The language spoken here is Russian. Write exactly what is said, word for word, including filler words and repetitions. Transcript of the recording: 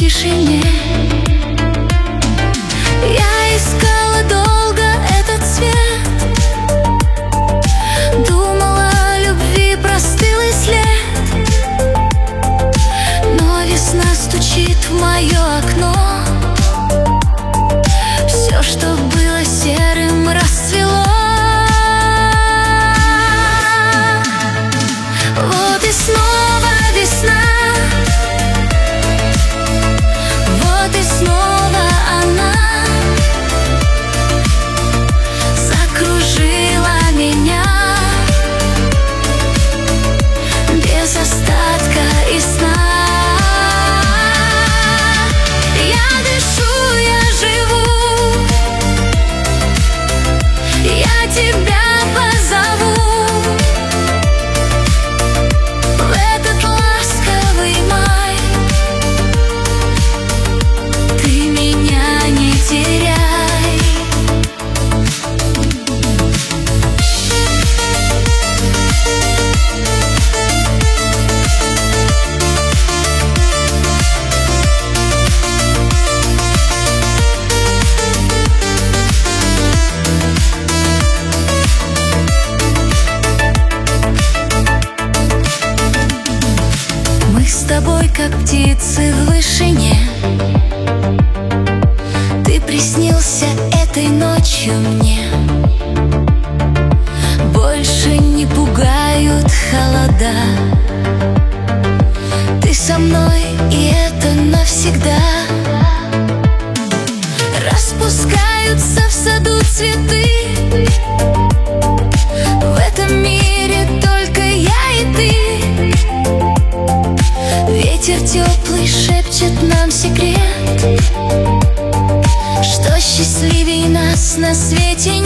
тишине. Я искала долго этот цвет, думала, о любви простыл и след. Но весна стучит в мое окно, все, что было серым, расцвело. Вот и снова весна, вот и снова она закружила меня без остатка и сна. Я дышу, я живу, я тебя позову в этот ласковый май. Ты меня не теряй. Мы с тобой, как птицы в вышине. Ты приснился этой ночью мне. Больше не пугают холода. Ты со мной, и это навсегда. Распускаются в саду цветы. В этом мире только я и ты. Ветер теплый шепчет нам секрет, что счастливей нас на свете